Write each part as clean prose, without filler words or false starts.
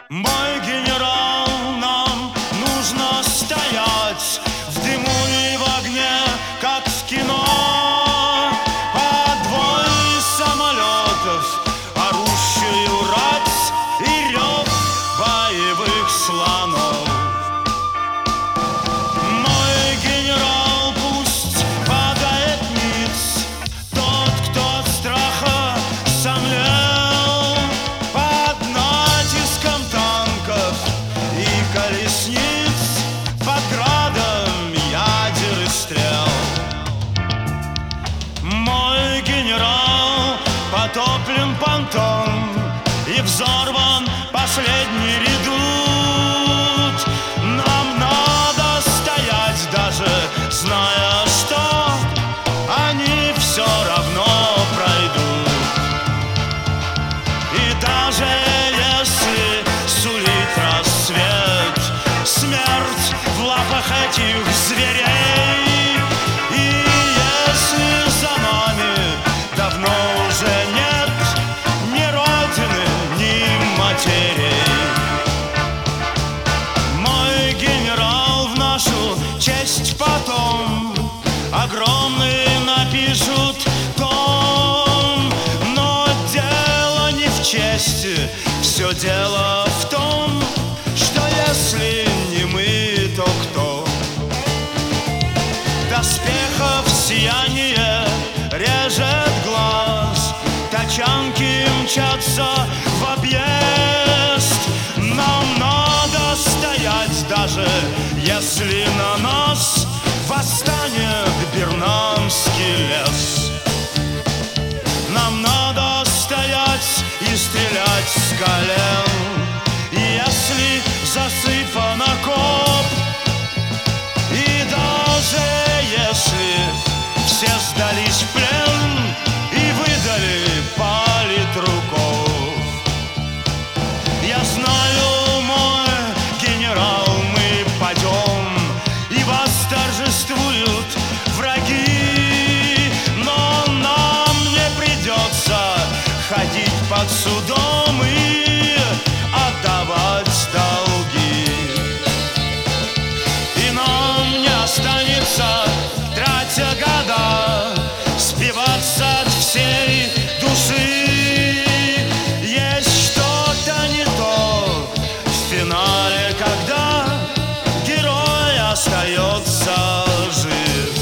Мой генерал, нам нужно стоять в дыму и в огне, как в кино. Подвой самолетов, орущую рать и рев боевых слонов. Мой генерал, пусть падает ниц тот, кто от страха сомлел под натиском танков и колесниц, под градом ядер и стрел. Мой генерал, потоплен понтон и взорван последний редут. Нам надо стоять, даже зная, что они все равно пройдут. И даже если сулит рассвет смерть в лапах этих зверей, и если за нами давно уже нет ни родины, ни матерей, мой генерал, в нашу честь потом огромный напишут том. Но дело не в чести, все дело в том, что если не мы, то кто? Доспехов сияние режет глаз, тачанки мчатся в объезд. Нам надо стоять, даже если на нас восстанет Бернамский лес. Нам надо стоять и стрелять с колен, если засыпан окоп, и даже если все сдались в плен и выдали политруков. Я знаю, мой генерал, мы падем, и восторжествуют враги, но нам не придется ходить под судом и отдавать долги. И нам не останется, тратя года, спиваться от всей души. Есть что-то не то в финале, когда герой остается жив.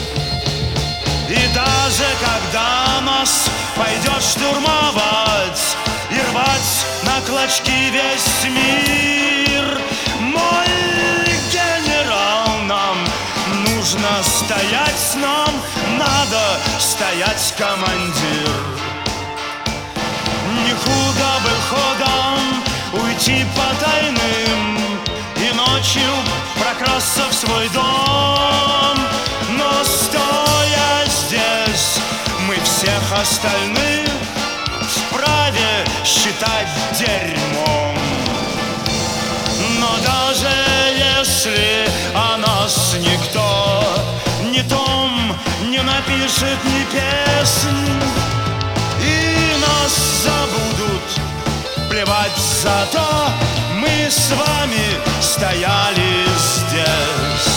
И даже когда нас пойдет штурмовать и рвать на клочки весь мир, мой генерал, нам нужно стоять, нам надо стоять, командир. Не худо бы ходом уйти по тайным и ночью прокрасться в свой дом, но стоя здесь, мы всех остальных вправе считать дерьмом. Но даже если о нас никто ни том не напишет, ни песнь, и нас забудут, плевать, зато мы с вами стояли здесь.